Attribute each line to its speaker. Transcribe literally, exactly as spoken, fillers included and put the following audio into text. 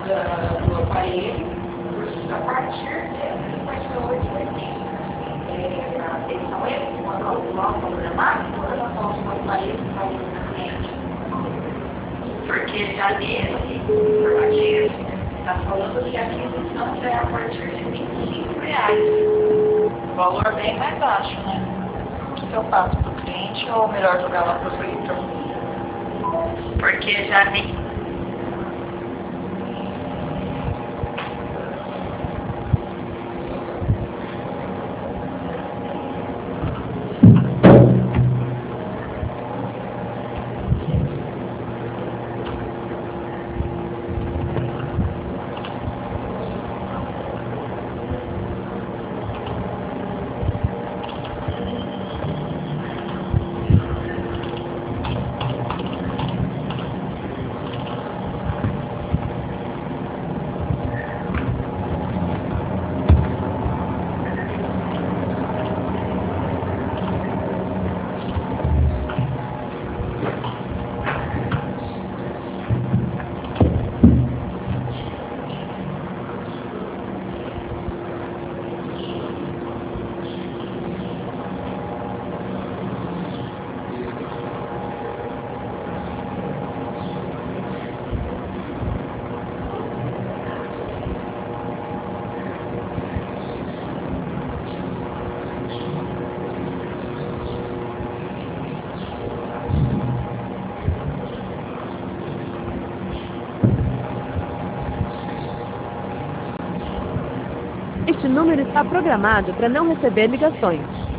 Speaker 1: da, do aparelho, a partir de oito e oitenta. É, a atenção é uma nova programada em relação ao aparelho que vai na frente. Porque já nesse informativo está falando que a aquisição é a partir de vinte e cinco reais. Valor bem mais baixo, né? O que eu passo para o cliente ou melhor jogar lá para o produtor? Porque já nem.
Speaker 2: Este número está programado para não receber ligações.